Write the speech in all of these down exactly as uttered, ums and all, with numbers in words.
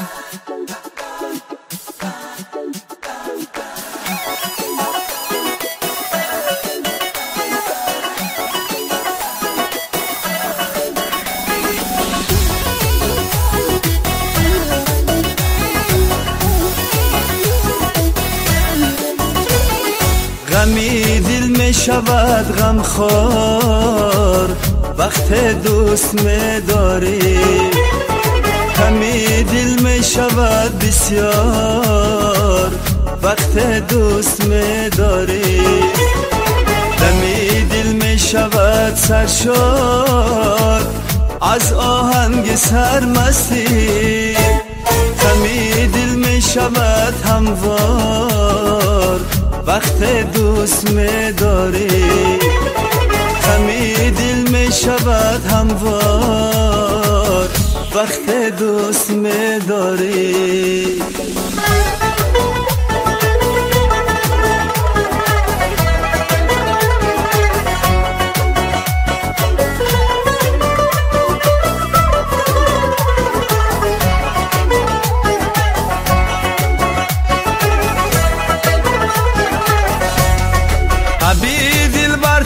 غمی دل می شود غم خور وقت دوست می داری، غمی دل می شود بسیار وقت دوست می داری، غمی دل می شود سرشار از آهنگ سرمستی، غمی دل می شود هموار وقت دوست می داری، غمی دل می شود هموار وقت دوست می داری. ابی دل بر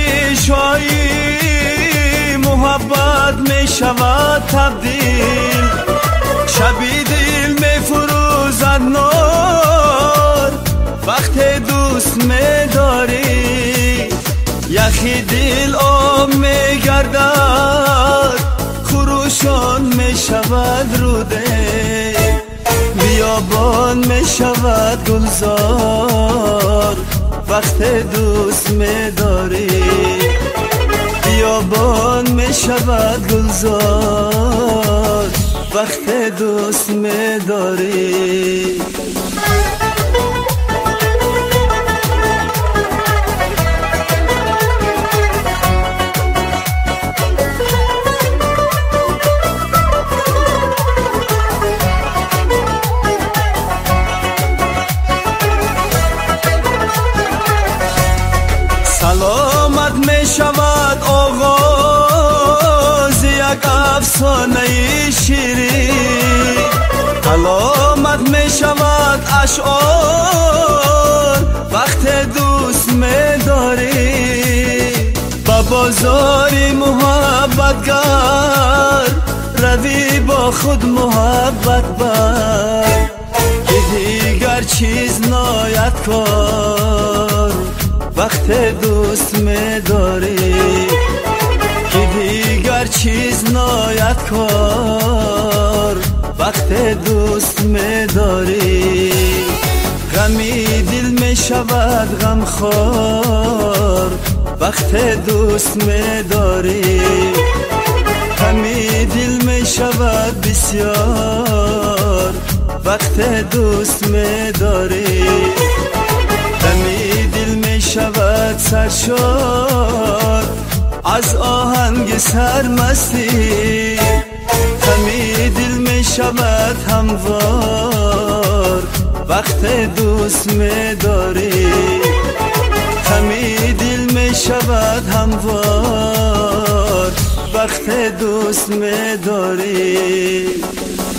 پیشایی محبت می شود تبدیل، شبی دل می فروزد نور وقت دوست می داری، یخی دل آب می گردد خروشان می شود روده، بیابان می شود گلزار وقت دوست می داری، بیابان می شود گلزار وقت دوست می داری. سلامت می شود آغاز یک افسانه شیرین، علامت می شود اشعار وقت دوست می داری، با بازاری محبت گر روی با خود محبت بر که دیگر چیز ناید کار وقت دوست می داری، که دیگر چیز ناید کار وقت دوست می داری، غمی دل می شود غم خور وقت دوست می داری، غمی دل می شود بسیار وقت دوست می داری، غمی دل می شود سرشار از آهنگ سرمستی، غمی دل می شود هموار وقت دوست می داری، غمی دل می شود هموار وقت دوست می داری.